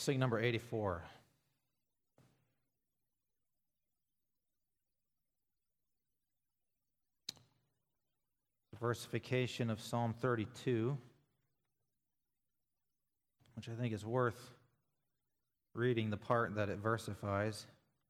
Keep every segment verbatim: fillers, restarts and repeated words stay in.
sing number eighty-four. The versification of Psalm thirty-two, which I think is worth reading the part that it versifies.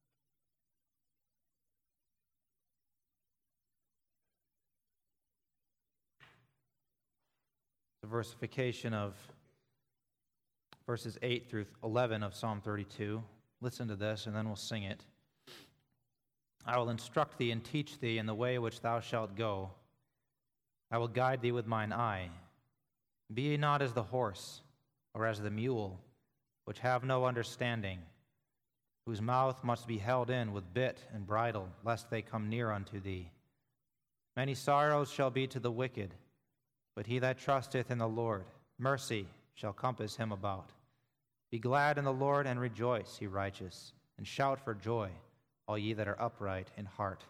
The versification of verses eight through eleven of Psalm thirty-two. Listen to this, and then we'll sing it. I will instruct thee and teach thee in the way which thou shalt go. I will guide thee with mine eye. Be ye not as the horse, or as the mule, which have no understanding, whose mouth must be held in with bit and bridle, lest they come near unto thee. Many sorrows shall be to the wicked, but he that trusteth in the Lord, mercy shall compass him about. Be glad in the Lord and rejoice, ye righteous, and shout for joy, all ye that are upright in heart.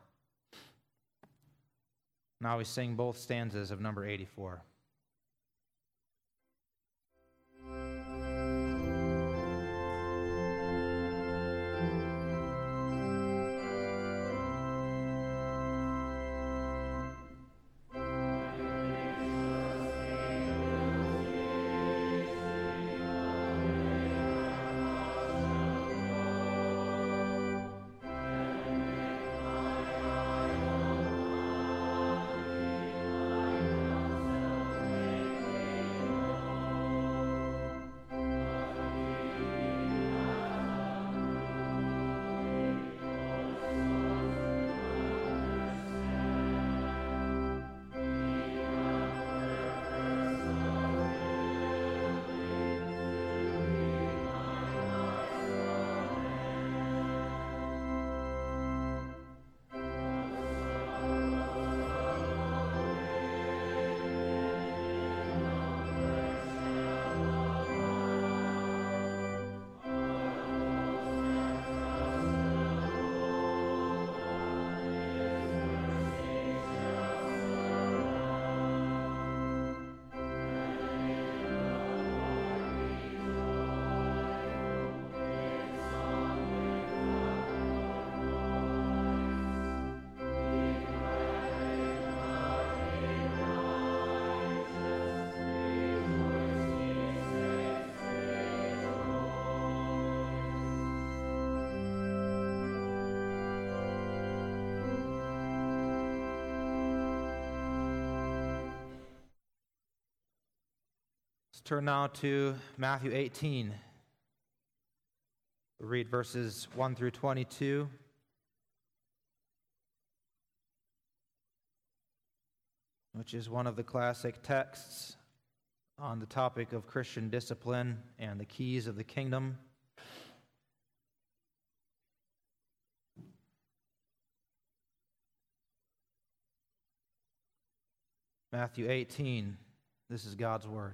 Now we sing both stanzas of number eighty-four. Turn now to Matthew eighteen. We'll read verses one through twenty-two. Which is one of the classic texts on the topic of Christian discipline and the keys of the kingdom. Matthew eighteen, this is God's word.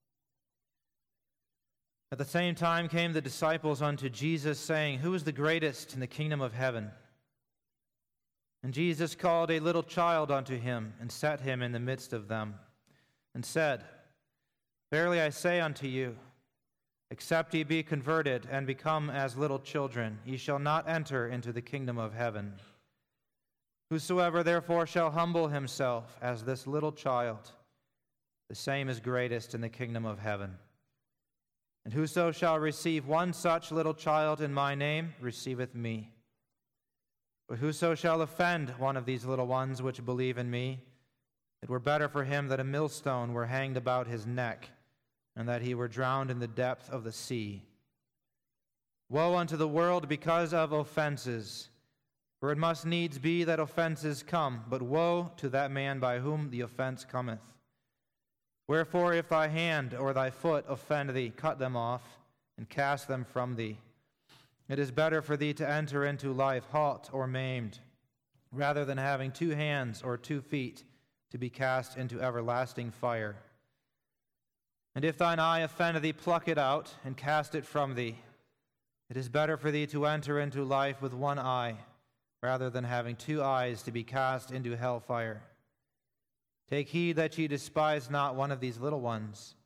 At the same time came the disciples unto Jesus, saying, Who is the greatest in the kingdom of heaven? And Jesus called a little child unto him, and set him in the midst of them, and said, Verily I say unto you, except ye be converted, and become as little children, ye shall not enter into the kingdom of heaven. Whosoever therefore shall humble himself as this little child, the same is greatest in the kingdom of heaven. And whoso shall receive one such little child in my name, receiveth me. But whoso shall offend one of these little ones which believe in me, it were better for him that a millstone were hanged about his neck, and that he were drowned in the depth of the sea. Woe unto the world because of offenses! For it must needs be that offenses come, but woe to that man by whom the offense cometh. Wherefore, if thy hand or thy foot offend thee, cut them off, and cast them from thee. It is better for thee to enter into life halt or maimed, rather than having two hands or two feet to be cast into everlasting fire. And if thine eye offend thee, pluck it out, and cast it from thee. It is better for thee to enter into life with one eye, rather than having two eyes to be cast into hellfire. Take heed that ye despise not one of these little ones.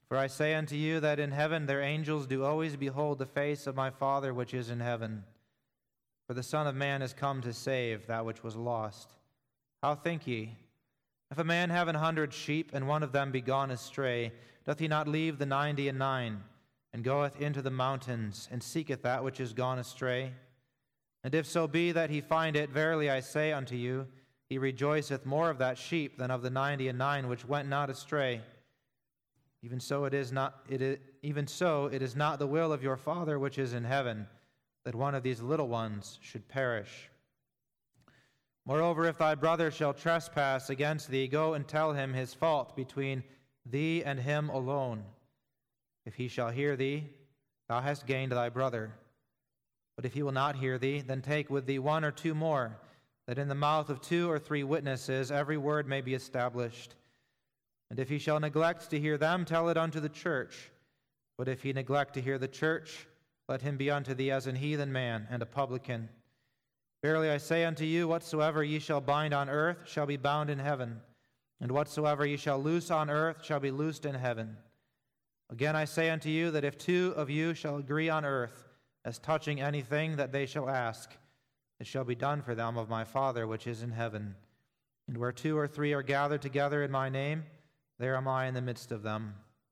For I say unto you that in heaven their angels do always behold the face of my Father which is in heaven. For the Son of Man is come to save that which was lost. How think ye? If a man have an hundred sheep, and one of them be gone astray, doth he not leave the ninety and nine, and goeth into the mountains, and seeketh that which is gone astray? And if so be that he find it, verily I say unto you, he rejoiceth more of that sheep than of the ninety and nine which went not astray. Even so it is not it is, even so it is not the will of your Father which is in heaven, that one of these little ones should perish. Moreover, if thy brother shall trespass against thee, go and tell him his fault between thee and him alone. If he shall hear thee, thou hast gained thy brother. But if he will not hear thee, then take with thee one or two more, that in the mouth of two or three witnesses every word may be established. And if he shall neglect to hear them, tell it unto the church. But if he neglect to hear the church, let him be unto thee as an heathen man and a publican. Verily I say unto you, whatsoever ye shall bind on earth shall be bound in heaven, and whatsoever ye shall loose on earth shall be loosed in heaven. Again I say unto you, that if two of you shall agree on earth as touching anything that they shall ask, it shall be done for them of my Father which is in heaven. And where two or three are gathered together in my name, there am I in the midst of them.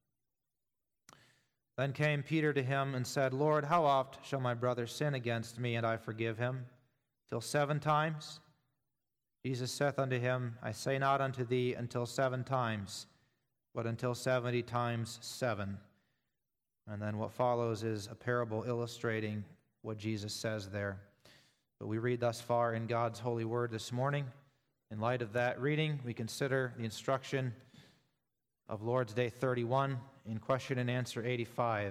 Then came Peter to him and said, Lord, how oft shall my brother sin against me, and I forgive him? Till seven times? Jesus saith unto him, I say not unto thee until seven times, but until seventy times seven. And then what follows is a parable illustrating what Jesus says there. But we read thus far in God's holy word this morning. In light of that reading, we consider the instruction of Lord's Day thirty-one in question and answer eighty-five.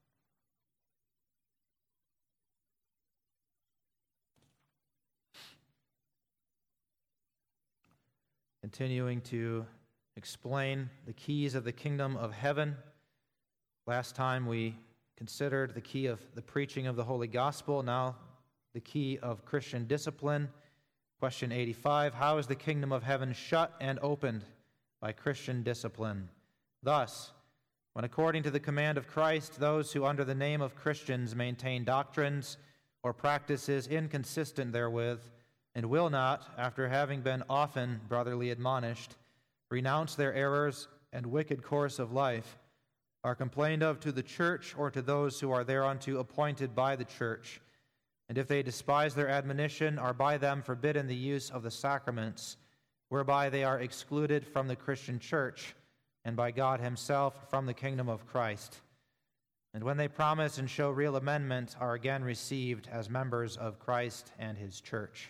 Continuing to explain the keys of the kingdom of heaven. Last time we considered the key of the preaching of the Holy Gospel. Now the key of Christian discipline. Question eighty-five, how is the kingdom of heaven shut and opened? By Christian discipline. Thus, when according to the command of Christ, those who under the name of Christians maintain doctrines or practices inconsistent therewith, and will not, after having been often brotherly admonished, renounce their errors and wicked course of life, are complained of to the church or to those who are thereunto appointed by the church, and if they despise their admonition, are by them forbidden the use of the sacraments, whereby they are excluded from the Christian church, and by God himself from the kingdom of Christ. And when they promise and show real amendment, are again received as members of Christ and his church.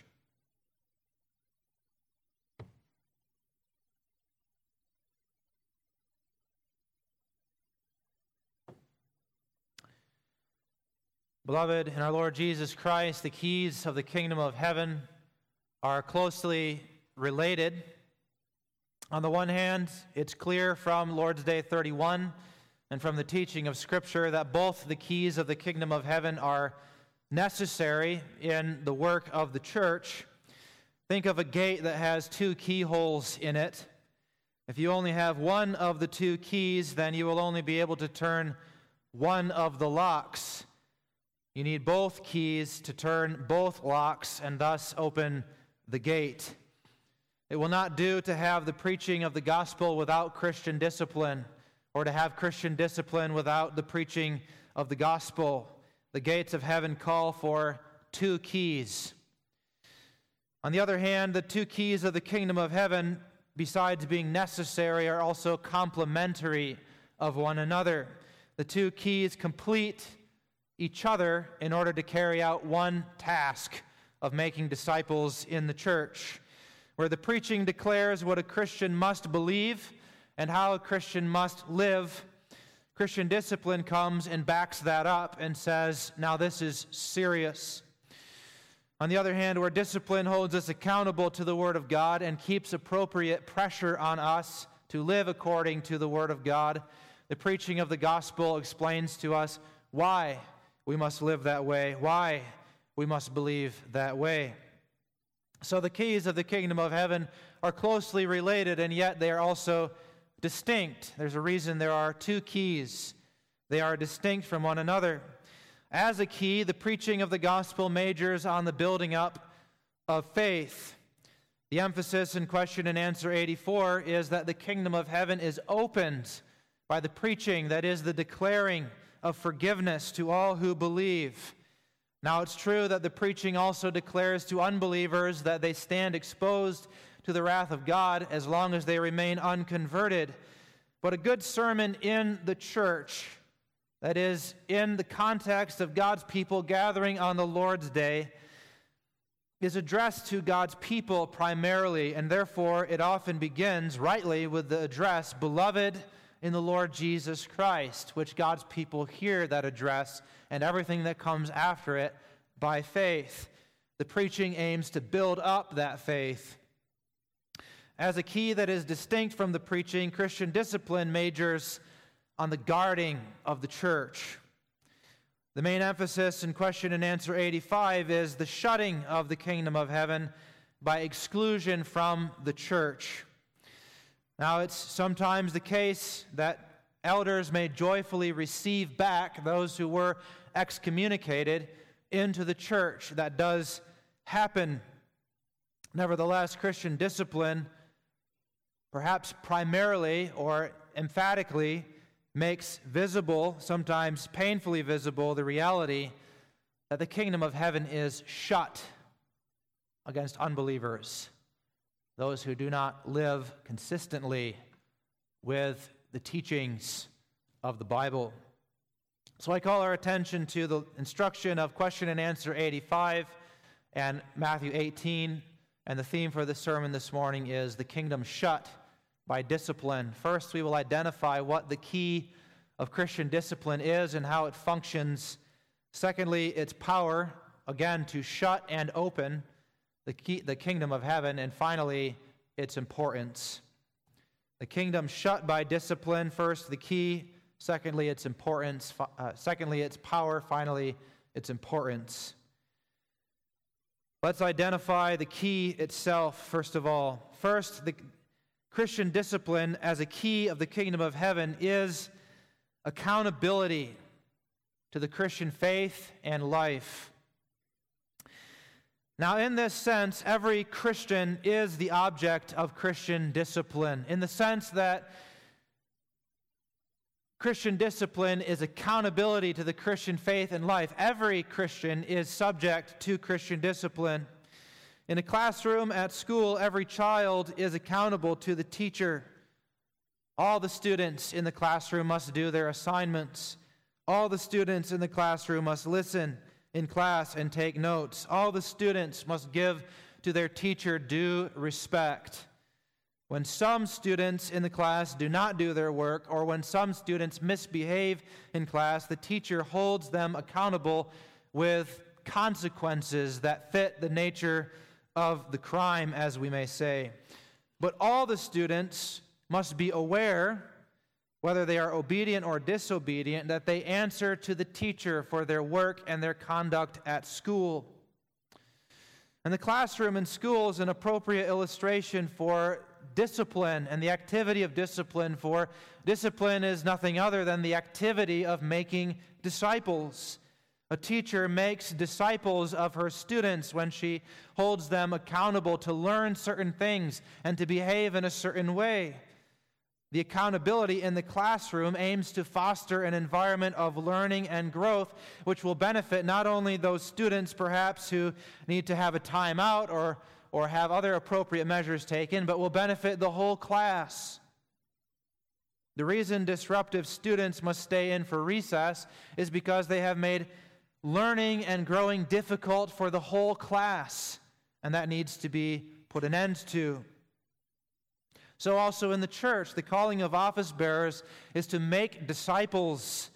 Beloved, in our Lord Jesus Christ, the keys of the kingdom of heaven are closely related. On the one hand, it's clear from Lord's Day thirty-one and from the teaching of Scripture that both the keys of the kingdom of heaven are necessary in the work of the church. Think of a gate that has two keyholes in it. If you only have one of the two keys, then you will only be able to turn one of the locks. You need both keys to turn both locks and thus open the gate. It will not do to have the preaching of the gospel without Christian discipline, or to have Christian discipline without the preaching of the gospel. The gates of heaven call for two keys. On the other hand, the two keys of the kingdom of heaven, besides being necessary, are also complementary of one another. The two keys complete each other in order to carry out one task of making disciples in the church, where the preaching declares what a Christian must believe and how a Christian must live. Christian discipline comes and backs that up and says, now this is serious. On the other hand, where discipline holds us accountable to the Word of God and keeps appropriate pressure on us to live according to the Word of God, the preaching of the gospel explains to us why we must live that way, why we must believe that way. So the keys of the kingdom of heaven are closely related, and yet they are also distinct. There's a reason there are two keys. They are distinct from one another. As a key, the preaching of the gospel majors on the building up of faith. The emphasis in question and answer eighty-four is that the kingdom of heaven is opened by the preaching, that is, the declaring of forgiveness to all who believe. Now, it's true that the preaching also declares to unbelievers that they stand exposed to the wrath of God as long as they remain unconverted. But a good sermon in the church, that is, in the context of God's people gathering on the Lord's Day, is addressed to God's people primarily, and therefore it often begins rightly with the address, "Beloved in the Lord Jesus Christ," which God's people hear that address and everything that comes after it by faith. The preaching aims to build up that faith. As a key that is distinct from the preaching, Christian discipline majors on the guarding of the church. The main emphasis in question and answer eighty-five is the shutting of the kingdom of heaven by exclusion from the church. Now, it's sometimes the case that elders may joyfully receive back those who were excommunicated into the church. That does happen. Nevertheless, Christian discipline, perhaps primarily or emphatically, makes visible, sometimes painfully visible, the reality that the kingdom of heaven is shut against unbelievers, those who do not live consistently with the teachings of the Bible. So I call our attention to the instruction of question and answer eighty-five and Matthew eighteen, and the theme for the sermon this morning is the kingdom shut by discipline. First, we will identify what the key of Christian discipline is and how it functions. Secondly, its power, again, to shut and open the key, the kingdom of heaven. And finally, its importance. The kingdom shut by discipline. First, the key. Secondly, its importance. Uh, secondly, its power. Finally, its importance. Let's identify the key itself, first of all. First, the Christian discipline as a key of the kingdom of heaven is accountability to the Christian faith and life. Now, in this sense, every Christian is the object of Christian discipline, in the sense that Christian discipline is accountability to the Christian faith and life. Every Christian is subject to Christian discipline. In a classroom at school, every child is accountable to the teacher. All the students in the classroom must do their assignments. All the students in the classroom must listen in class and take notes. All the students must give to their teacher due respect. When some students in the class do not do their work, or when some students misbehave in class, the teacher holds them accountable with consequences that fit the nature of the crime, as we may say. But all the students must be aware, whether they are obedient or disobedient, that they answer to the teacher for their work and their conduct at school. And the classroom in school is an appropriate illustration for discipline and the activity of discipline, for discipline is nothing other than the activity of making disciples. A teacher makes disciples of her students when she holds them accountable to learn certain things and to behave in a certain way. The accountability in the classroom aims to foster an environment of learning and growth, which will benefit not only those students perhaps who need to have a timeout or, or have other appropriate measures taken, but will benefit the whole class. The reason disruptive students must stay in for recess is because they have made learning and growing difficult for the whole class, and that needs to be put an end to. So also in the church, the calling of office bearers is to make disciples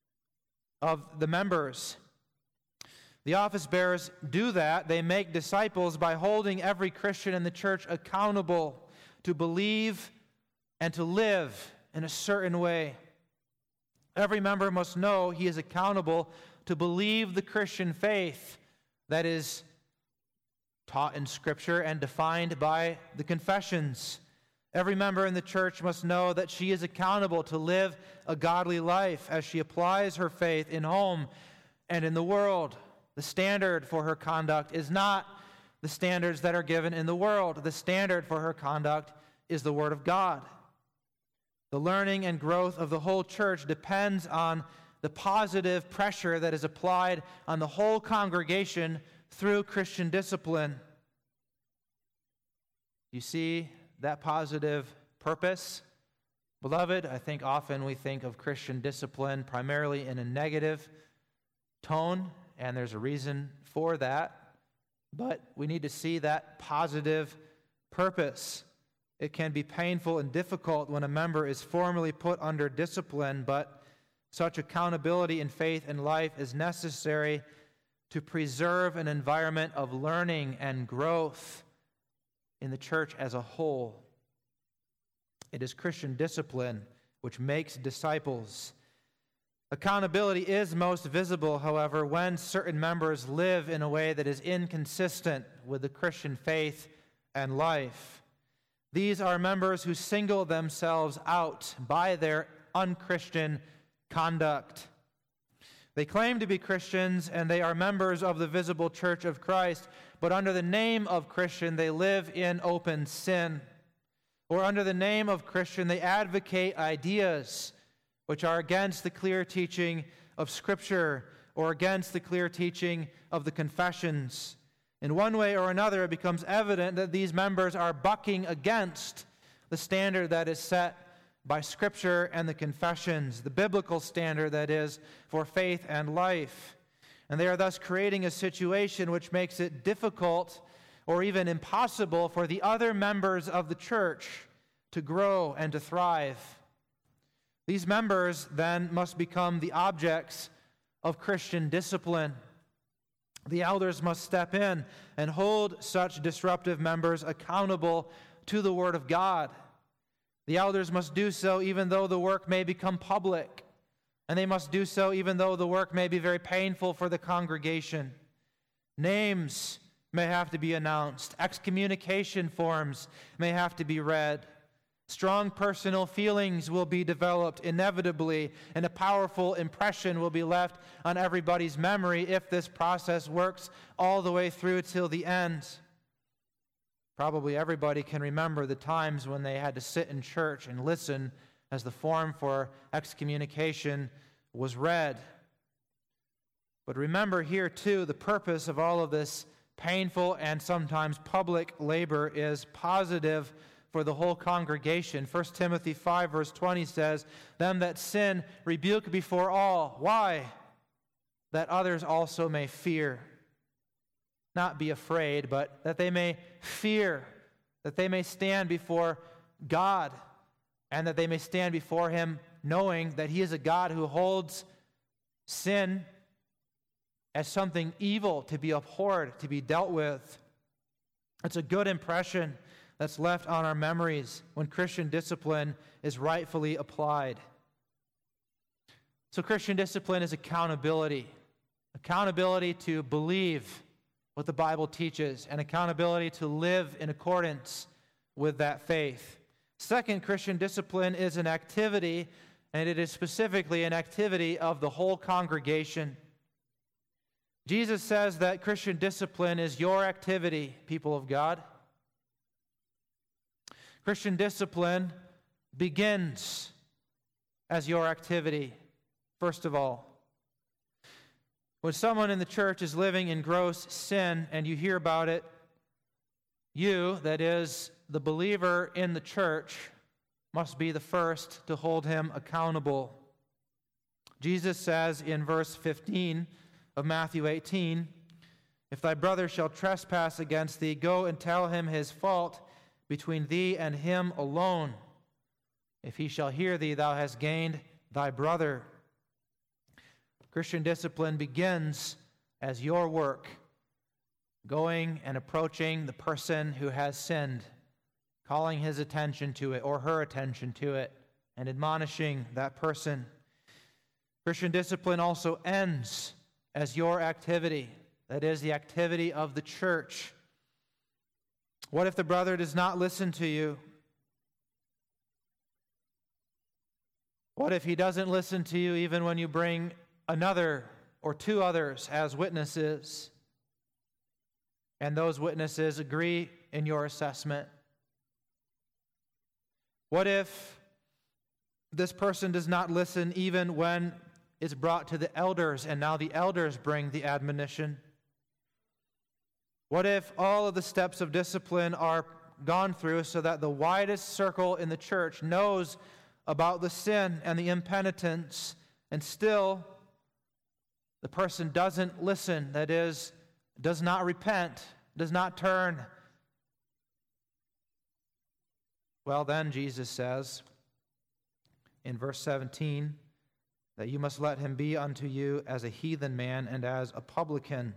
of the members. The office bearers do that. They make disciples by holding every Christian in the church accountable to believe and to live in a certain way. Every member must know he is accountable to believe the Christian faith that is taught in Scripture and defined by the confessions. Every member in the church must know that she is accountable to live a godly life as she applies her faith in home and in the world. The standard for her conduct is not the standards that are given in the world. The standard for her conduct is the Word of God. The learning and growth of the whole church depends on the positive pressure that is applied on the whole congregation through Christian discipline. You see that positive purpose? Beloved, I think often we think of Christian discipline primarily in a negative tone, and there's a reason for that. But we need to see that positive purpose. It can be painful and difficult when a member is formally put under discipline, but such accountability in faith and life is necessary to preserve an environment of learning and growth in the church as a whole. It is Christian discipline which makes disciples. Accountability is most visible, however, when certain members live in a way that is inconsistent with the Christian faith and life. These are members who single themselves out by their unchristian conduct. They claim to be Christians and they are members of the visible church of Christ, but under the name of Christian, they live in open sin. Or under the name of Christian, they advocate ideas which are against the clear teaching of Scripture or against the clear teaching of the confessions. In one way or another, it becomes evident that these members are bucking against the standard that is set by Scripture and the confessions, the biblical standard, that is, for faith and life. And they are thus creating a situation which makes it difficult or even impossible for the other members of the church to grow and to thrive. These members then must become the objects of Christian discipline. The elders must step in and hold such disruptive members accountable to the Word of God. The elders must do so even though the work may become public, and they must do so even though the work may be very painful for the congregation. Names may have to be announced. Excommunication forms may have to be read. Strong personal feelings will be developed inevitably, and a powerful impression will be left on everybody's memory if this process works all the way through till the end. Probably everybody can remember the times when they had to sit in church and listen as the form for excommunication was read. But remember here, too, the purpose of all of this painful and sometimes public labor is positive for the whole congregation. First Timothy five, verse twenty says, "Them that sin rebuke before all." Why? That others also may fear. Not be afraid, but that they may fear, that they may stand before God, and that they may stand before Him knowing that He is a God who holds sin as something evil to be abhorred, to be dealt with. It's a good impression that's left on our memories when Christian discipline is rightfully applied. So Christian discipline is accountability. Accountability to believe what the Bible teaches, and accountability to live in accordance with that faith. Second, Christian discipline is an activity, and it is specifically an activity of the whole congregation. Jesus says that Christian discipline is your activity, people of God. Christian discipline begins as your activity, first of all. When someone in the church is living in gross sin and you hear about it, you, that is, the believer in the church, must be the first to hold him accountable. Jesus says in verse fifteen of Matthew eighteen, "If thy brother shall trespass against thee, go and tell him his fault between thee and him alone. If he shall hear thee, thou hast gained thy brother." Christian discipline begins as your work, going and approaching the person who has sinned, calling his attention to it or her attention to it, and admonishing that person. Christian discipline also ends as your activity, that is, the activity of the church. What if the brother does not listen to you? What if he doesn't listen to you even when you bring another or two others as witnesses, and those witnesses agree in your assessment? What if this person does not listen even when it's brought to the elders, and now the elders bring the admonition? What if all of the steps of discipline are gone through so that the widest circle in the church knows about the sin and the impenitence, and still the person doesn't listen, that is, does not repent, does not turn? Well, then Jesus says in verse seventeen that you must let him be unto you as a heathen man and as a publican.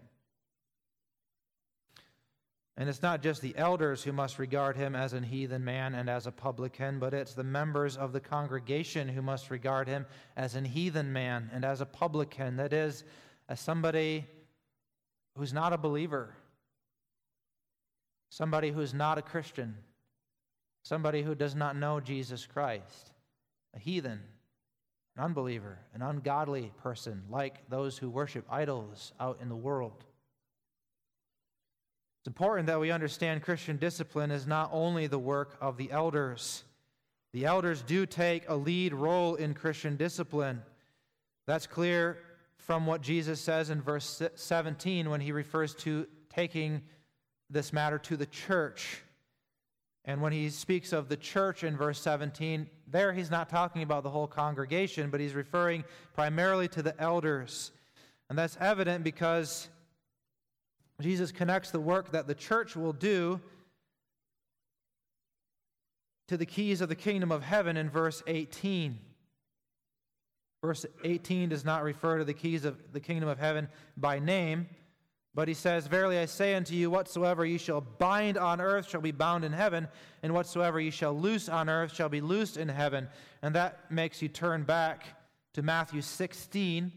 And it's not just the elders who must regard him as a heathen man and as a publican, but it's the members of the congregation who must regard him as a heathen man and as a publican, that is, as somebody who's not a believer, somebody who's not a Christian, somebody who does not know Jesus Christ, a heathen, an unbeliever, an ungodly person, like those who worship idols out in the world. It's important that we understand Christian discipline is not only the work of the elders. The elders do take a lead role in Christian discipline. That's clear from what Jesus says in verse seventeen when he refers to taking this matter to the church. And when he speaks of the church in verse seventeen, there he's not talking about the whole congregation, but he's referring primarily to the elders. And that's evident because Jesus connects the work that the church will do to the keys of the kingdom of heaven in verse eighteen. Verse eighteen does not refer to the keys of the kingdom of heaven by name, but he says, "Verily I say unto you, whatsoever ye shall bind on earth shall be bound in heaven, and whatsoever ye shall loose on earth shall be loosed in heaven." And that makes you turn back to Matthew sixteen,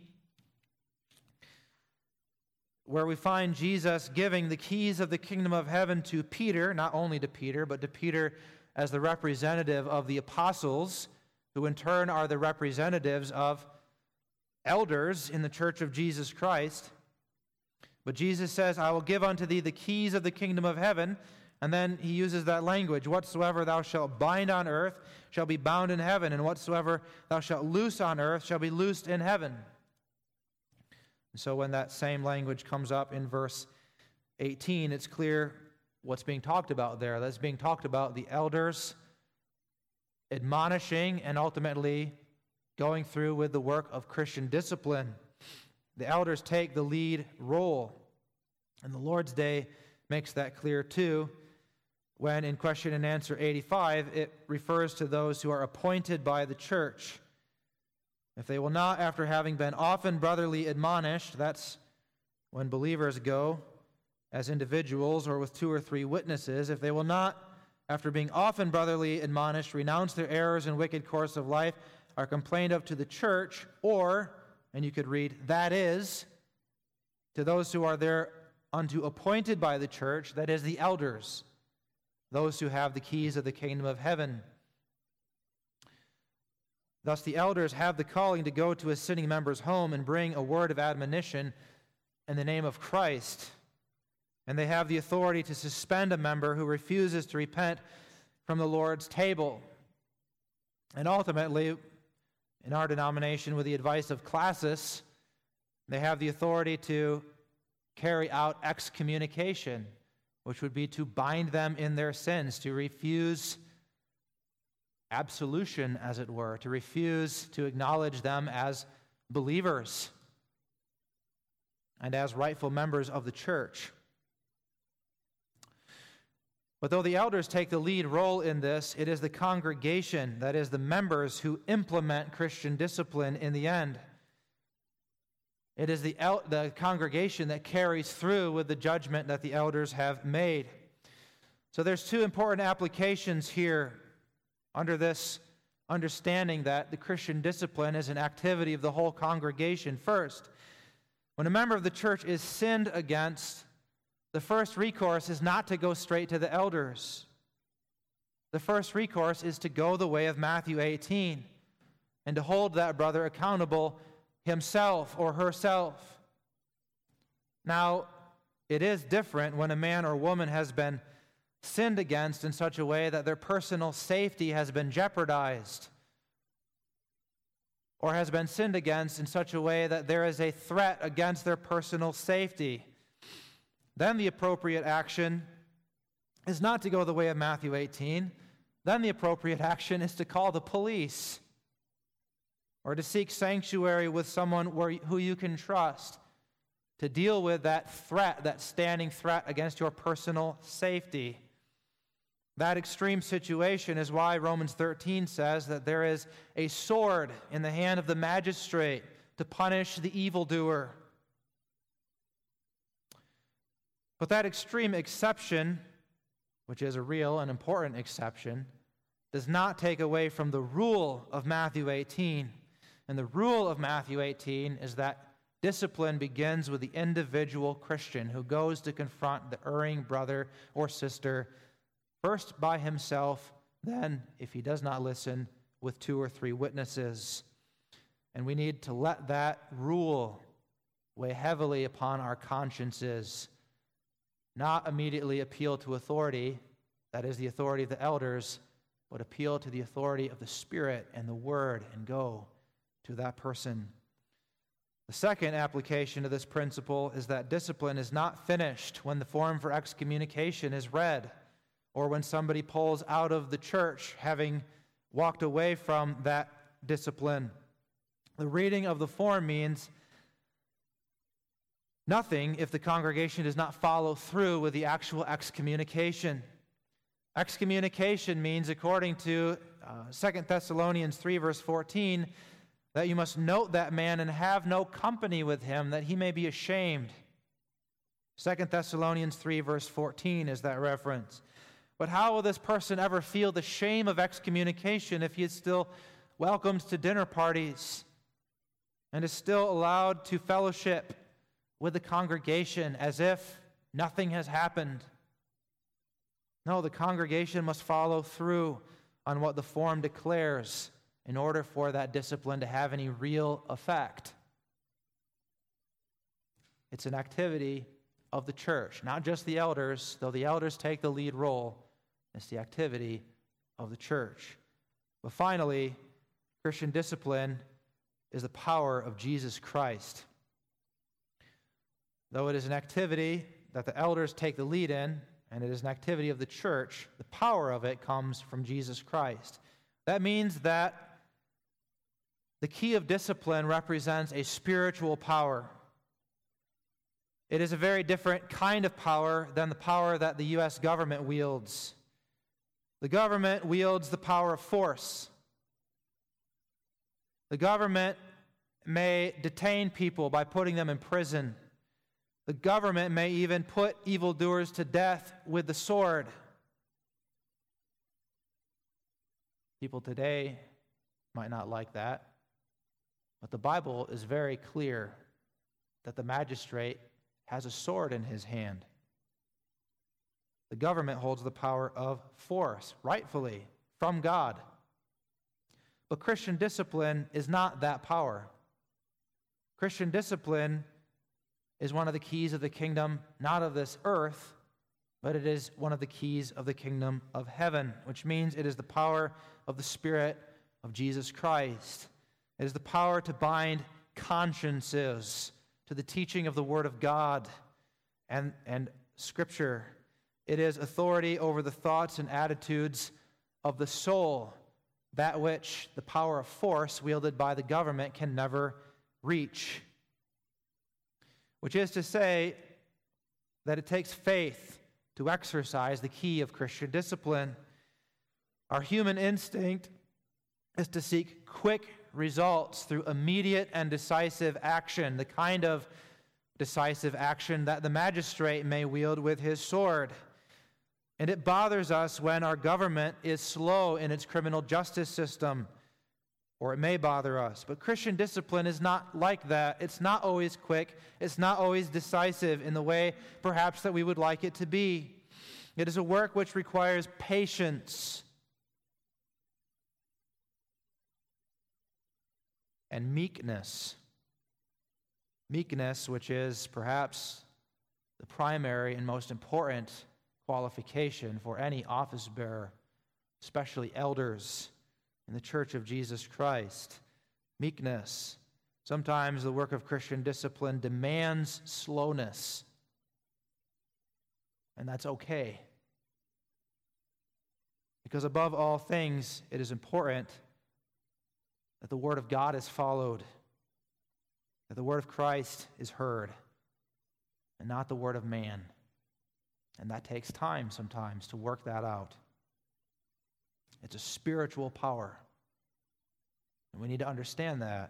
where we find Jesus giving the keys of the kingdom of heaven to Peter, not only to Peter, but to Peter as the representative of the apostles, who in turn are the representatives of elders in the church of Jesus Christ. But Jesus says, "I will give unto thee the keys of the kingdom of heaven," and then he uses that language, "Whatsoever thou shalt bind on earth shall be bound in heaven, and whatsoever thou shalt loose on earth shall be loosed in heaven." And so when that same language comes up in verse eighteen, it's clear what's being talked about there. That's being talked about the elders admonishing and ultimately going through with the work of Christian discipline. The elders take the lead role. And the Lord's Day makes that clear too, when in question and answer eighty-five, it refers to those who are appointed by the church. If they will not, after having been often brotherly admonished, that's when believers go as individuals or with two or three witnesses, if they will not, after being often brotherly admonished, renounce their errors and wicked course of life, are complained of to the church, or, and you could read, that is, to those who are there unto appointed by the church, that is, the elders, those who have the keys of the kingdom of heaven. Thus the elders have the calling to go to a sitting member's home and bring a word of admonition in the name of Christ. And they have the authority to suspend a member who refuses to repent from the Lord's table. And ultimately, in our denomination, with the advice of Classis, they have the authority to carry out excommunication, which would be to bind them in their sins, to refuse absolution, as it were, to refuse to acknowledge them as believers and as rightful members of the church. But though the elders take the lead role in this, it is the congregation, that is, the members, who implement Christian discipline in the end. It is the, el- the congregation that carries through with the judgment that the elders have made. So there's two important applications here under this understanding that the Christian discipline is an activity of the whole congregation. First, when a member of the church is sinned against, the first recourse is not to go straight to the elders. The first recourse is to go the way of Matthew eighteen. and to hold that brother accountable himself or herself. Now, it is different when a man or woman has been sinned against in such a way that their personal safety has been jeopardized, or has been sinned against in such a way that there is a threat against their personal safety. Then the appropriate action is not to go the way of Matthew eighteen. Then the appropriate action is to call the police, or to seek sanctuary with someone where, who you can trust, to deal with that threat, that standing threat against your personal safety. That extreme situation is why Romans thirteen says that there is a sword in the hand of the magistrate to punish the evildoer. But that extreme exception, which is a real and important exception, does not take away from the rule of Matthew eighteen. And the rule of Matthew eighteen is that discipline begins with the individual Christian who goes to confront the erring brother or sister, first by himself, then, if he does not listen, with two or three witnesses. And we need to let that rule weigh heavily upon our consciences, not immediately appeal to authority, that is the authority of the elders, but appeal to the authority of the Spirit and the Word and go to that person. The second application of this principle is that discipline is not finished when the form for excommunication is read, or when somebody pulls out of the church having walked away from that discipline. The reading of the form means nothing if the congregation does not follow through with the actual excommunication. Excommunication means, according to uh, Second Thessalonians three, verse fourteen, that you must note that man and have no company with him, that he may be ashamed. Second Thessalonians three, verse fourteen is that reference. But how will this person ever feel the shame of excommunication if he is still welcomed to dinner parties and is still allowed to fellowship with the congregation as if nothing has happened? No, the congregation must follow through on what the form declares in order for that discipline to have any real effect. It's an activity of the church, not just the elders, though the elders take the lead role. It's the activity of the church. But finally, Christian discipline is the power of Jesus Christ. Though it is an activity that the elders take the lead in, and it is an activity of the church, the power of it comes from Jesus Christ. That means that the key of discipline represents a spiritual power. It is a very different kind of power than the power that the U S government wields. The government wields the power of force. The government may detain people by putting them in prison. The government may even put evildoers to death with the sword. People today might not like that, but the Bible is very clear that the magistrate has a sword in his hand. The government holds the power of force, rightfully, from God. But Christian discipline is not that power. Christian discipline is one of the keys of the kingdom, not of this earth, but it is one of the keys of the kingdom of heaven, which means it is the power of the Spirit of Jesus Christ. It is the power to bind consciences to the teaching of the Word of God and, and Scripture. It is authority over the thoughts and attitudes of the soul, that which the power of force wielded by the government can never reach. Which is to say that it takes faith to exercise the key of Christian discipline. Our human instinct is to seek quick results through immediate and decisive action, the kind of decisive action that the magistrate may wield with his sword. And it bothers us when our government is slow in its criminal justice system, or it may bother us. But Christian discipline is not like that. It's not always quick. It's not always decisive in the way perhaps that we would like it to be. It is a work which requires patience. and meekness. Meekness, which is perhaps the primary and most important qualification for any office bearer, especially elders in the Church of Jesus Christ. Meekness. Sometimes the work of Christian discipline demands slowness, and that's okay. Because above all things, it is important that the Word of God is followed, that the Word of Christ is heard, and not the word of man. And that takes time sometimes to work that out. It's a spiritual power, and we need to understand that.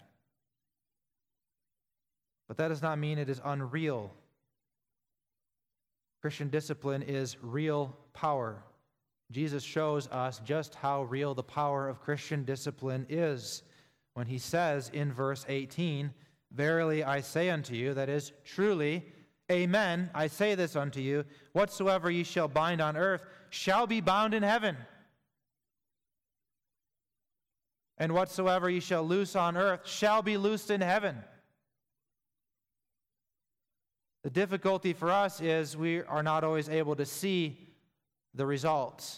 But that does not mean it is unreal. Christian discipline is real power. Jesus shows us just how real the power of Christian discipline is when he says in verse eighteen, "Verily I say unto you," that is, truly, amen, I say this unto you, whatsoever ye shall bind on earth shall be bound in heaven. And whatsoever ye shall loose on earth shall be loosed in heaven. The difficulty for us is we are not always able to see the results.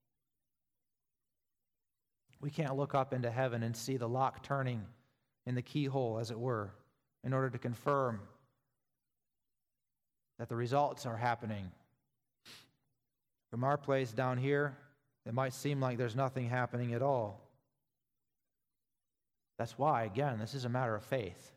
We can't look up into heaven and see the lock turning in the keyhole, as it were, in order to confirm that the results are happening. From our place down here, it might seem like there's nothing happening at all. That's why, again, this is a matter of faith.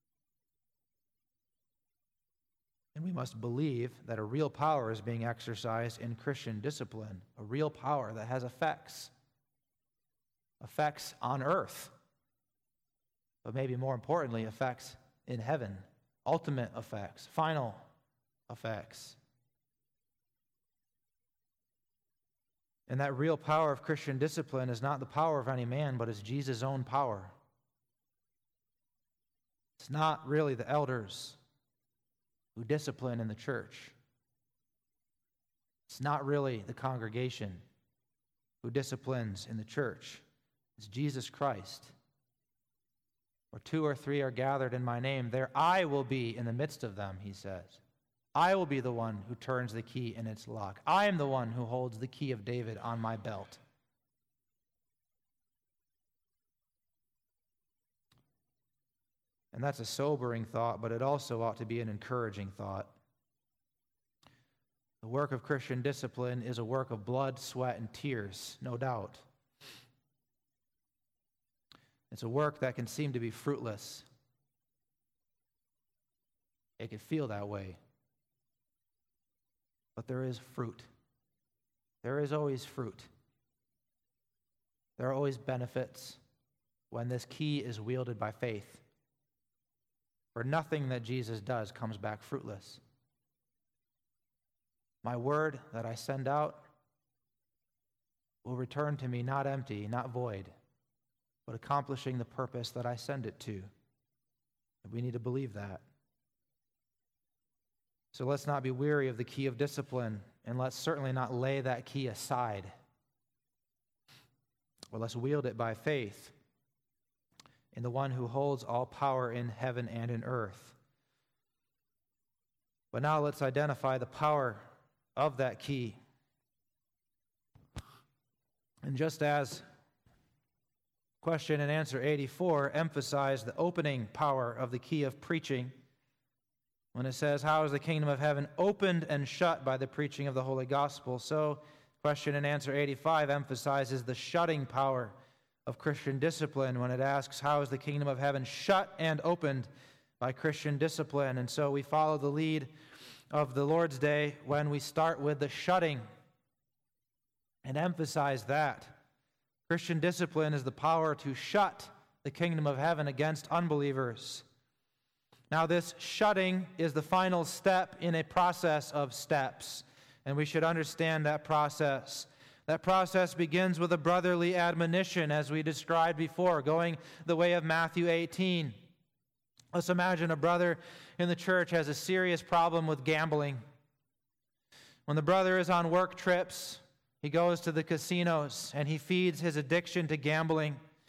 And we must believe that a real power is being exercised in Christian discipline, a real power that has effects, effects on earth, but maybe more importantly, effects in heaven, ultimate effects, final effects. And that real power of Christian discipline is not the power of any man, but is Jesus' own power. It's not really the elders who discipline in the church. It's not really the congregation who disciplines in the church. It's Jesus Christ. Where two or three are gathered in my name, there I will be in the midst of them, he says. I will be the one who turns the key in its lock. I am the one who holds the key of David on my belt. And that's a sobering thought, but it also ought to be an encouraging thought. The work of Christian discipline is a work of blood, sweat, and tears, no doubt. It's a work that can seem to be fruitless. It can feel that way. But there is fruit. There is always fruit. There are always benefits when this key is wielded by faith. For nothing that Jesus does comes back fruitless. My word that I send out will return to me not empty, not void, but accomplishing the purpose that I send it to. And we need to believe that. So let's not be weary of the key of discipline, and let's certainly not lay that key aside. Or let's wield it by faith in the one who holds all power in heaven and in earth. But now let's identify the power of that key. And just as question and answer eighty-four emphasized the opening power of the key of preaching, when it says, how is the kingdom of heaven opened and shut by the preaching of the Holy Gospel? So question and answer eighty-five emphasizes the shutting power of Christian discipline when it asks, how is the kingdom of heaven shut and opened by Christian discipline? And so we follow the lead of the Lord's Day when we start with the shutting and emphasize that. Christian discipline is the power to shut the kingdom of heaven against unbelievers. Now, this shutting is the final step in a process of steps, and we should understand that process. That process begins with a brotherly admonition, as we described before, going the way of Matthew eighteen. Let's imagine a brother in the church has a serious problem with gambling. When the brother is on work trips, he goes to the casinos and he feeds his addiction to gambling.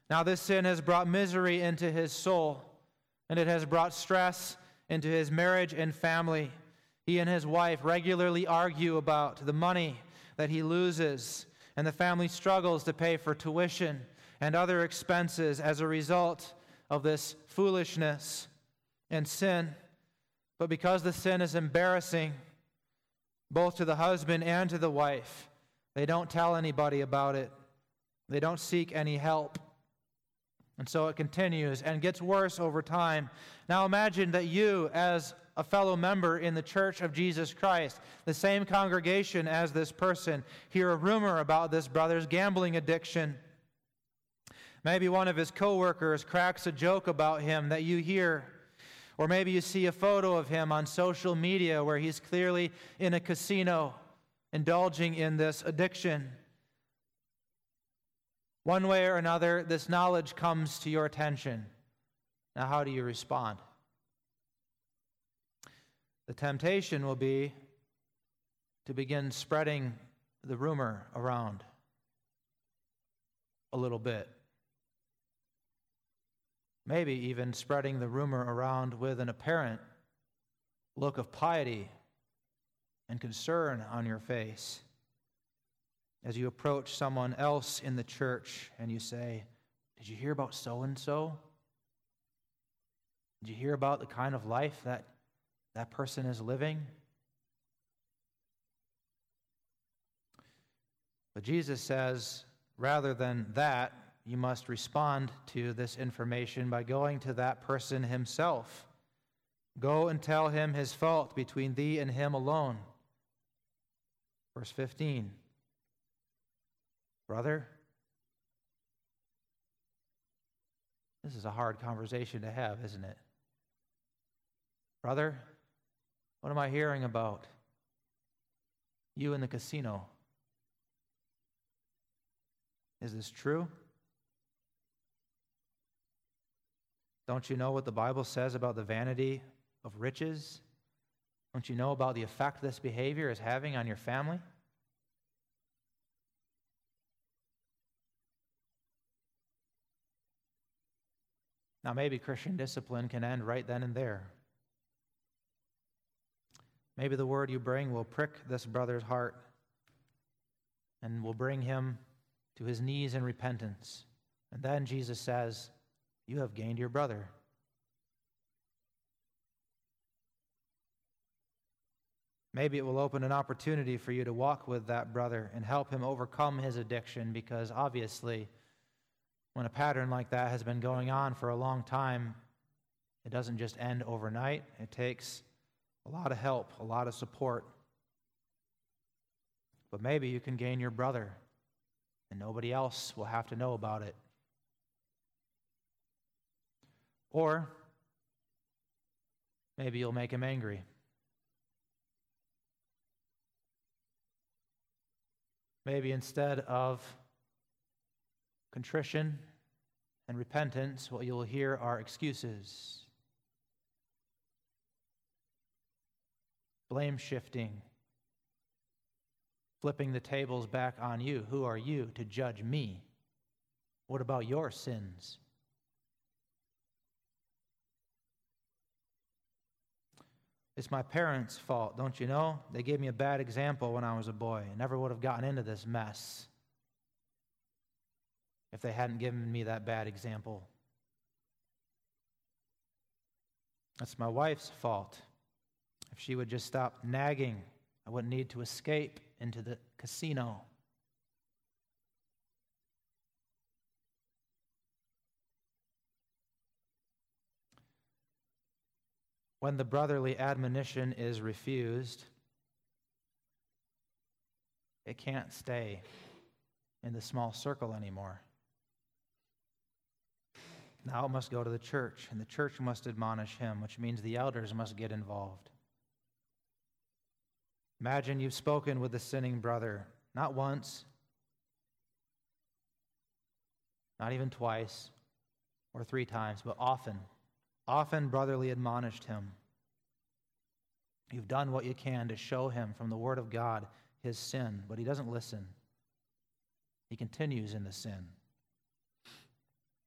Now this sin has brought misery into his soul, and it has brought stress into his marriage and family. He and his wife regularly argue about the money that he loses, and the family struggles to pay for tuition and other expenses as a result of this foolishness and sin. But because the sin is embarrassing, both to the husband and to the wife, they don't tell anybody about it. They don't seek any help. And so it continues and gets worse over time. Now imagine that you, as a fellow member in the Church of Jesus Christ, the same congregation as this person, hear a rumor about this brother's gambling addiction. Maybe one of his coworkers cracks a joke about him that you hear. Or maybe you see a photo of him on social media where he's clearly in a casino, indulging in this addiction. One way or another, this knowledge comes to your attention. Now, how do you respond? The temptation will be to begin spreading the rumor around a little bit. Maybe even spreading the rumor around with an apparent look of piety and concern on your face as you approach someone else in the church and you say, "Did you hear about so-and-so? Did you hear about the kind of life that that person is living?" But Jesus says, rather than that, you must respond to this information by going to that person himself. Go and tell him his fault between thee and him alone. Verse fifteen. Brother, this is a hard conversation to have, isn't it? Brother, what am I hearing about you in the casino? Is this true? Don't you know what the Bible says about the vanity of riches? Don't you know about the effect this behavior is having on your family? Now, maybe Christian discipline can end right then and there. Maybe the word you bring will prick this brother's heart and will bring him to his knees in repentance. And then Jesus says, "You have gained your brother." Maybe it will open an opportunity for you to walk with that brother and help him overcome his addiction, because obviously, when a pattern like that has been going on for a long time, it doesn't just end overnight. It takes a lot of help, a lot of support. But maybe you can gain your brother, and nobody else will have to know about it. Or maybe you'll make him angry. Maybe instead of contrition and repentance, what you'll hear are excuses, blame shifting, flipping the tables back on you. Who are you to judge me? What about your sins? It's my parents' fault, don't you know? They gave me a bad example when I was a boy. I never would have gotten into this mess if they hadn't given me that bad example. That's my wife's fault. If she would just stop nagging, I wouldn't need to escape into the casino. When the brotherly admonition is refused, it can't stay in the small circle anymore. Now it must go to the church, and the church must admonish him, which means the elders must get involved. Imagine you've spoken with the sinning brother, not once, not even twice or three times, but often. Often brotherly admonished him. You've done what you can to show him from the Word of God his sin, but he doesn't listen. He continues in the sin.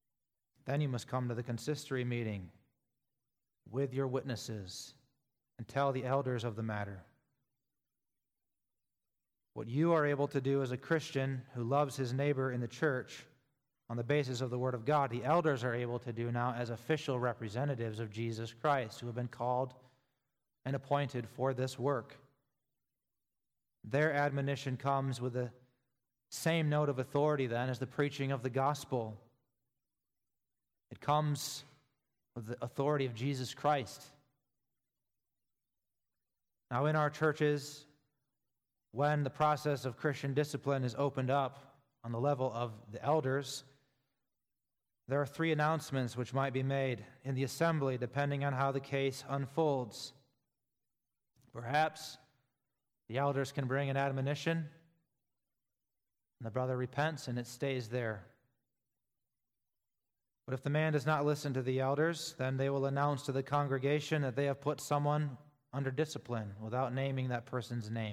Then you must come to the consistory meeting with your witnesses and tell the elders of the matter. What you are able to do as a Christian who loves his neighbor in the church on the basis of the Word of God, the elders are able to do now as official representatives of Jesus Christ who have been called and appointed for this work. Their admonition comes with the same note of authority then as the preaching of the gospel. It comes with the authority of Jesus Christ. Now, in our churches, when the process of Christian discipline is opened up on the level of the elders, there are three announcements which might be made in the assembly depending on how the case unfolds. Perhaps the elders can bring an admonition, and the brother repents, and it stays there. But if the man does not listen to the elders, then they will announce to the congregation that they have put someone under discipline without naming that person's name.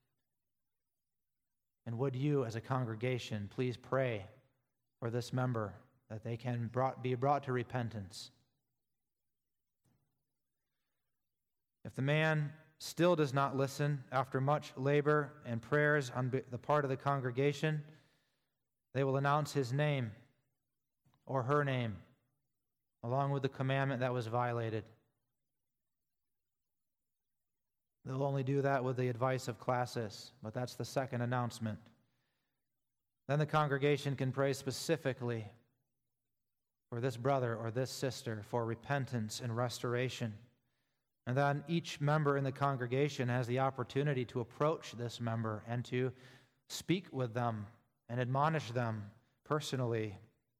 And would you, as a congregation, please pray for this member that they can brought, be brought to repentance. If the man still does not listen after much labor and prayers on the part of the congregation, they will announce his name or her name along with the commandment that was violated. They'll only do that with the advice of Classis, but that's the second announcement. Then the congregation can pray specifically for this brother or this sister for repentance and restoration. And then each member in the congregation has the opportunity to approach this member and to speak with them and admonish them personally.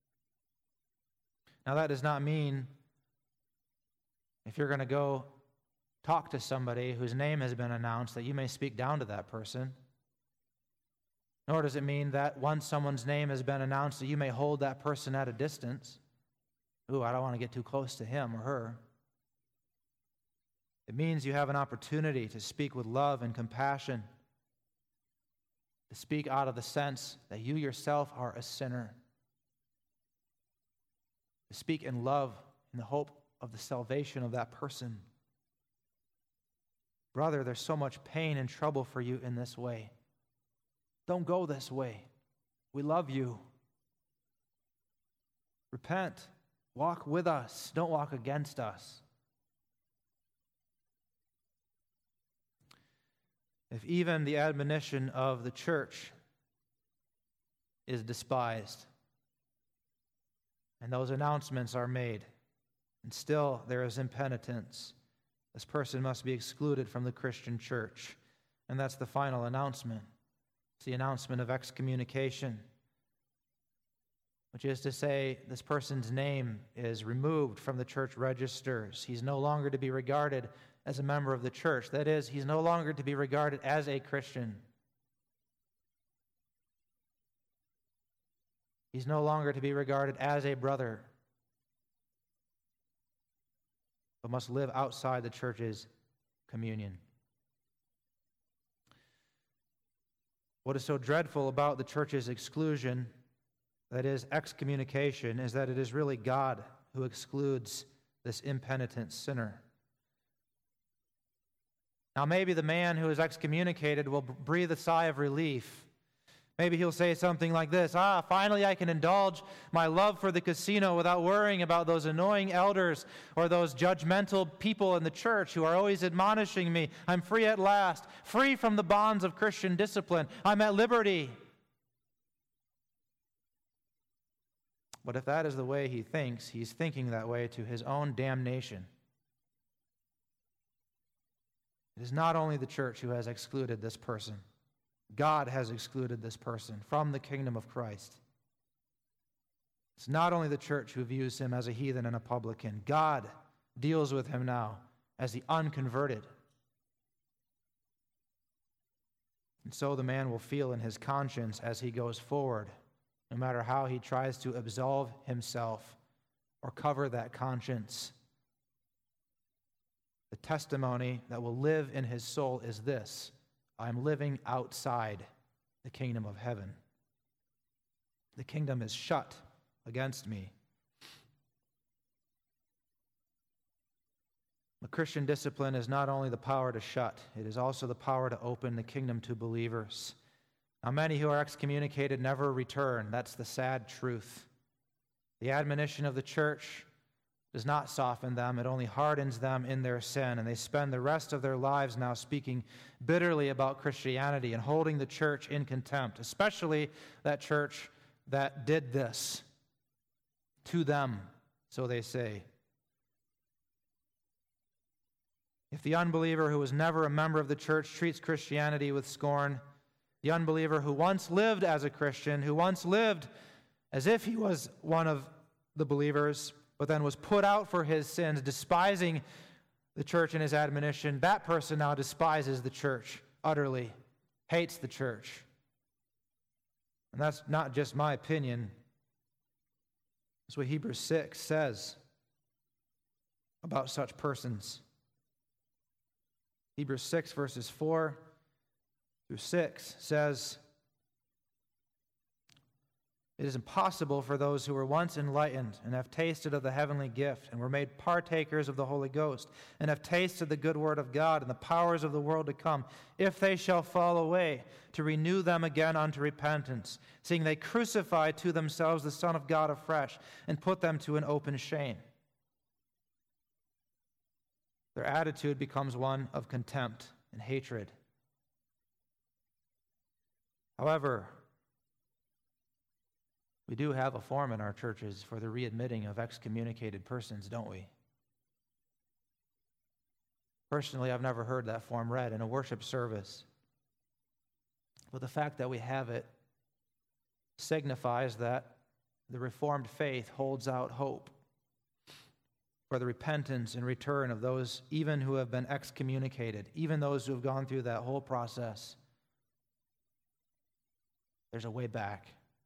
Now, that does not mean if you're going to go talk to somebody whose name has been announced that you may speak down to that person. Nor does it mean that once someone's name has been announced that you may hold that person at a distance. Ooh, I don't want to get too close to him or her. It means you have an opportunity to speak with love and compassion, to speak out of the sense that you yourself are a sinner, to speak in love in the hope of the salvation of that person. Brother, there's so much pain and trouble for you in this way. Don't go this way. We love you. Repent. Walk with us. Don't walk against us. If even the admonition of the church is despised, and those announcements are made, and still there is impenitence, this person must be excluded from the Christian church. And that's the final announcement. It's the announcement of excommunication, which is to say this person's name is removed from the church registers. He's no longer to be regarded as a member of the church. That is, he's no longer to be regarded as a Christian. He's no longer to be regarded as a brother, but must live outside the church's communion. What is so dreadful about the church's exclusion, that is, excommunication, is that it is really God who excludes this impenitent sinner. Now, maybe the man who is excommunicated will breathe a sigh of relief. Maybe he'll say something like this: Ah, finally I can indulge my love for the casino without worrying about those annoying elders or those judgmental people in the church who are always admonishing me. I'm free at last, free from the bonds of Christian discipline. I'm at liberty. But if that is the way he thinks, he's thinking that way to his own damnation. It is not only the church who has excluded this person. God has excluded this person from the kingdom of Christ. It's not only the church who views him as a heathen and a publican. God deals with him now as the unconverted. And so the man will feel in his conscience as he goes forward, no matter how he tries to absolve himself or cover that conscience. The testimony that will live in his soul is this: I'm living outside the kingdom of heaven. The kingdom is shut against me. But Christian discipline is not only the power to shut, it is also the power to open the kingdom to believers. Now, many who are excommunicated never return. That's the sad truth. The admonition of the church does not soften them. It only hardens them in their sin, and they spend the rest of their lives now speaking bitterly about Christianity and holding the church in contempt, especially that church that did this to them, so they say. If the unbeliever who was never a member of the church treats Christianity with scorn, the unbeliever who once lived as a Christian, who once lived as if he was one of the believers, but then was put out for his sins, despising the church and his admonition, that person now despises the church utterly, hates the church. And that's not just my opinion. That's what Hebrews six says about such persons. Hebrews six, verses four through six says, "It is impossible for those who were once enlightened and have tasted of the heavenly gift and were made partakers of the Holy Ghost and have tasted the good word of God and the powers of the world to come, if they shall fall away, to renew them again unto repentance, seeing they crucify to themselves the Son of God afresh and put them to an open shame." Their attitude becomes one of contempt and hatred. However, we do have a form in our churches for the readmitting of excommunicated persons, don't we? Personally, I've never heard that form read in a worship service. But the fact that we have it signifies that the Reformed faith holds out hope for the repentance and return of those even who have been excommunicated, even those who have gone through that whole process. There's a way back.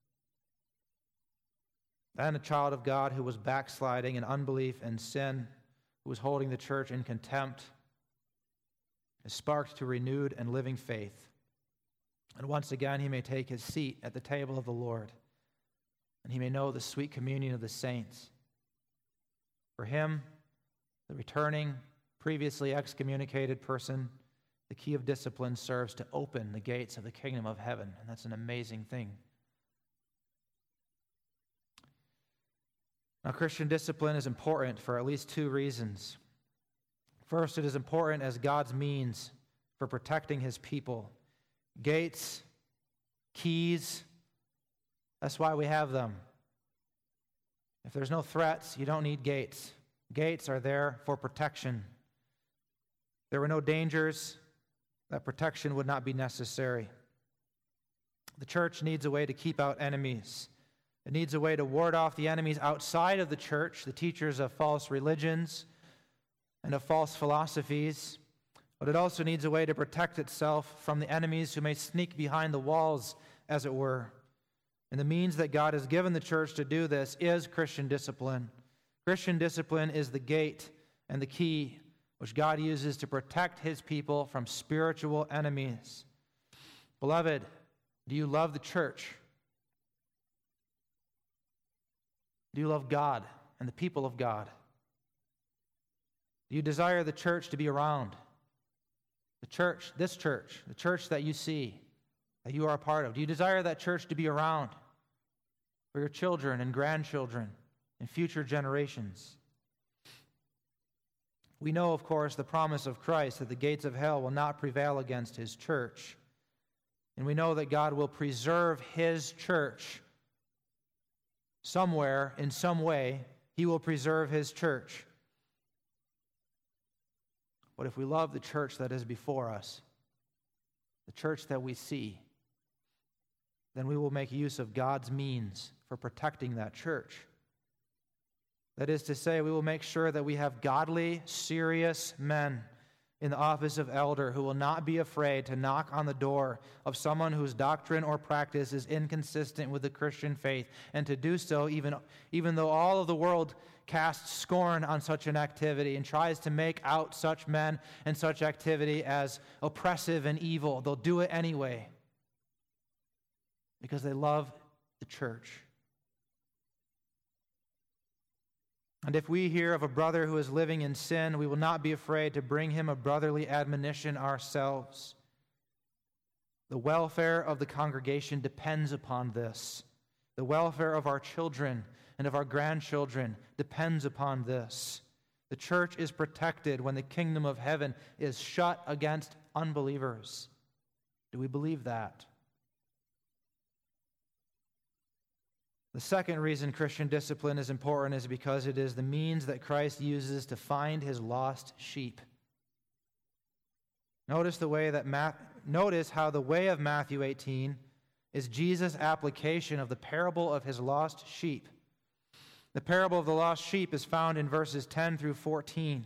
Then a child of God who was backsliding in unbelief and sin, who was holding the church in contempt, is sparked to renewed and living faith. And once again he may take his seat at the table of the Lord, and he may know the sweet communion of the saints. For him, the returning, previously excommunicated person, the key of discipline serves to open the gates of the kingdom of heaven, and that's an amazing thing. Now, Christian discipline is important for at least two reasons. First, it is important as God's means for protecting his people. Gates, keys, that's why we have them. If there's no threats, you don't need gates. Gates are there for protection. If there were no dangers, that protection would not be necessary. The church needs a way to keep out enemies. It needs a way to ward off the enemies outside of the church, the teachers of false religions and of false philosophies. But it also needs a way to protect itself from the enemies who may sneak behind the walls, as it were. And the means that God has given the church to do this is Christian discipline. Christian discipline is the gate and the key which God uses to protect his people from spiritual enemies. Beloved, do you love the church? Do you love God and the people of God? Do you desire the church to be around? The church, this church, the church that you see, that you are a part of. Do you desire that church to be around for your children and grandchildren and future generations? We know, of course, the promise of Christ that the gates of hell will not prevail against his church. And we know that God will preserve his church. Somewhere, in some way, he will preserve his church. But if we love the church that is before us, the church that we see, then we will make use of God's means for protecting that church. That is to say, we will make sure that we have godly, serious men in the office of elder who will not be afraid to knock on the door of someone whose doctrine or practice is inconsistent with the Christian faith, and to do so even, even though all of the world casts scorn on such an activity and tries to make out such men and such activity as oppressive and evil. They'll do it anyway because they love the church. And if we hear of a brother who is living in sin, we will not be afraid to bring him a brotherly admonition ourselves. The welfare of the congregation depends upon this. The welfare of our children and of our grandchildren depends upon this. The church is protected when the kingdom of heaven is shut against unbelievers. Do we believe that? The second reason Christian discipline is important is because it is the means that Christ uses to find his lost sheep. Notice the way that Ma- notice how the way of Matthew eighteen is Jesus' application of the parable of his lost sheep. The parable of the lost sheep is found in verses ten through fourteen.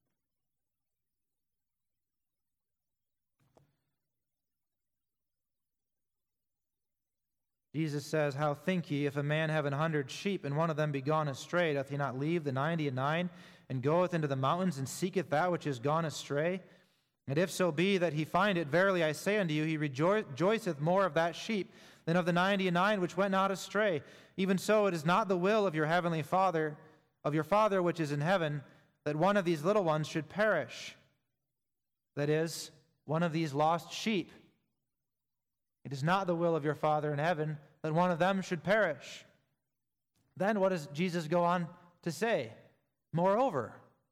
Jesus says, "How think ye, if a man have an hundred sheep, and one of them be gone astray, doth he not leave the ninety and nine, and goeth into the mountains, and seeketh that which is gone astray? And if so be that he find it, verily I say unto you, he rejo- rejoiceth more of that sheep than of the ninety and nine which went not astray. Even so, it is not the will of your heavenly Father, of your Father which is in heaven, that one of these little ones should perish." That is, one of these lost sheep. It is not the will of your Father in heaven that one of them should perish. Then what does Jesus go on to say? Moreover.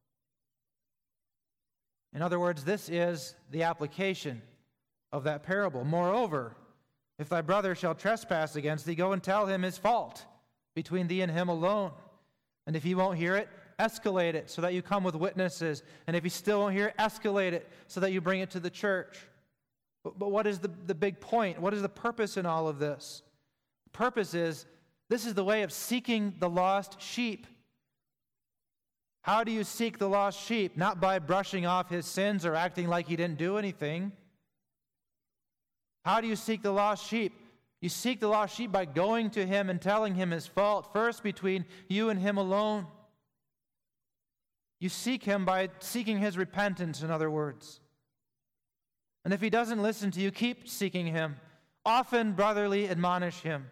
In other words, this is the application of that parable. Moreover, if thy brother shall trespass against thee, go and tell him his fault between thee and him alone. And if he won't hear it, escalate it so that you come with witnesses. And if he still won't hear it, escalate it so that you bring it to the church. But, but what is the, the big point? What is the purpose in all of this? The purpose is, this is the way of seeking the lost sheep. How do you seek the lost sheep? Not by brushing off his sins or acting like he didn't do anything. How do you seek the lost sheep? You seek the lost sheep by going to him and telling him his fault, first between you and him alone. You seek him by seeking his repentance, in other words. And if he doesn't listen to you, keep seeking him. Often brotherly admonish him.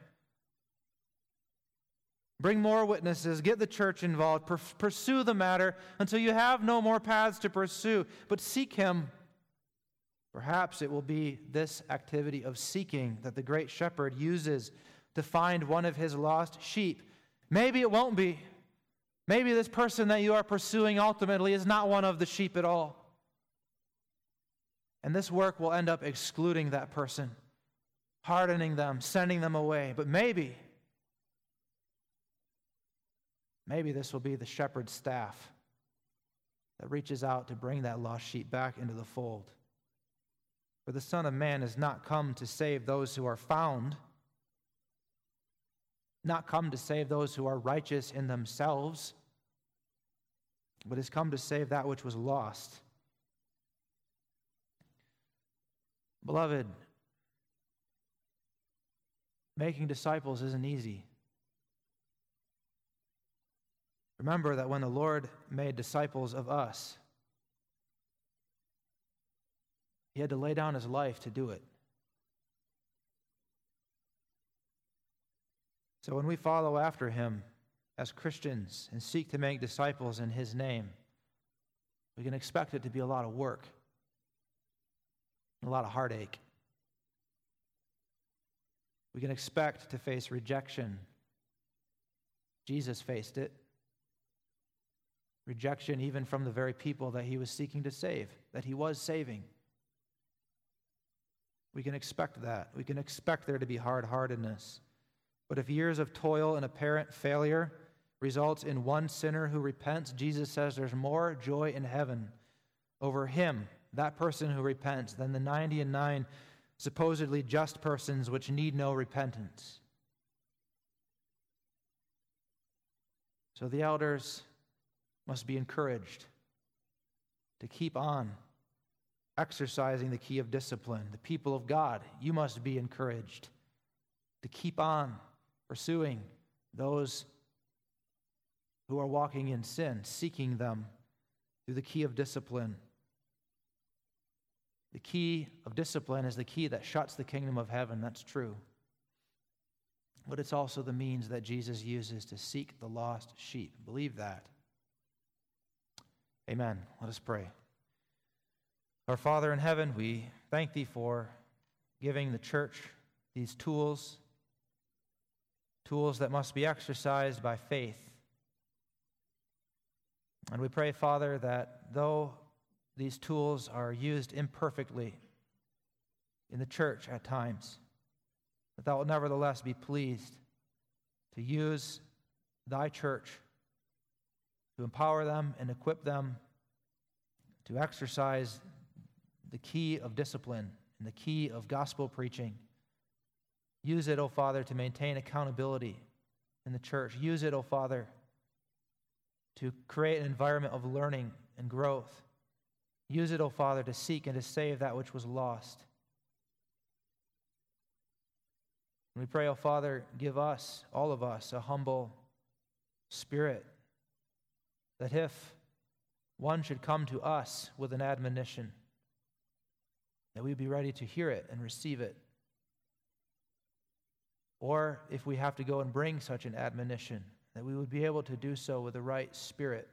Bring more witnesses. Get the church involved. Per- pursue the matter until you have no more paths to pursue. But seek him. Perhaps it will be this activity of seeking that the great shepherd uses to find one of his lost sheep. Maybe it won't be. Maybe this person that you are pursuing ultimately is not one of the sheep at all. And this work will end up excluding that person, hardening them, sending them away. But maybe, maybe this will be the shepherd's staff that reaches out to bring that lost sheep back into the fold. For the Son of Man has not come to save those who are found, not come to save those who are righteous in themselves, but has come to save that which was lost. Beloved, making disciples isn't easy. Remember that when the Lord made disciples of us, he had to lay down his life to do it. So when we follow after him as Christians and seek to make disciples in his name, we can expect it to be a lot of work, a lot of heartache. We can expect to face rejection. Jesus faced it. Rejection even from the very people that he was seeking to save, that he was saving. We can expect that. We can expect there to be hard-heartedness. But if years of toil and apparent failure results in one sinner who repents, Jesus says there's more joy in heaven over him, that person who repents, than the ninety and nine supposedly just persons which need no repentance. So the elders must be encouraged to keep on exercising the key of discipline. The people of God, you must be encouraged to keep on pursuing those who are walking in sin, seeking them through the key of discipline. The key of discipline is the key that shuts the kingdom of heaven. That's true. But it's also the means that Jesus uses to seek the lost sheep. Believe that. Amen. Let us pray. Our Father in heaven, we thank thee for giving the church these tools, tools that must be exercised by faith. And we pray, Father, that though these tools are used imperfectly in the church at times, that thou wilt nevertheless be pleased to use thy church to empower them and equip them to exercise the key of discipline and the key of gospel preaching. Use it, O Father, to maintain accountability in the church. Use it, O Father, to create an environment of learning and growth. Use it, O Father, to seek and to save that which was lost. And we pray, O Father, give us, all of us, a humble spirit, that if one should come to us with an admonition, that we be ready to hear it and receive it. Or if we have to go and bring such an admonition, that we would be able to do so with the right spirit.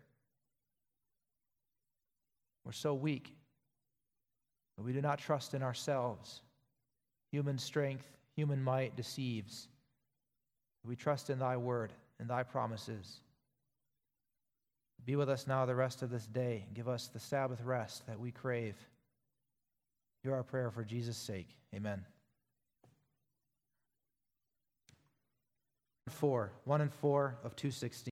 We're so weak, but we do not trust in ourselves. Human strength, human might deceives. We trust in thy word and thy promises. Be with us now the rest of this day. Give us the Sabbath rest that we crave. Hear our prayer for Jesus' sake. Amen. Four, one and four of two sixteen.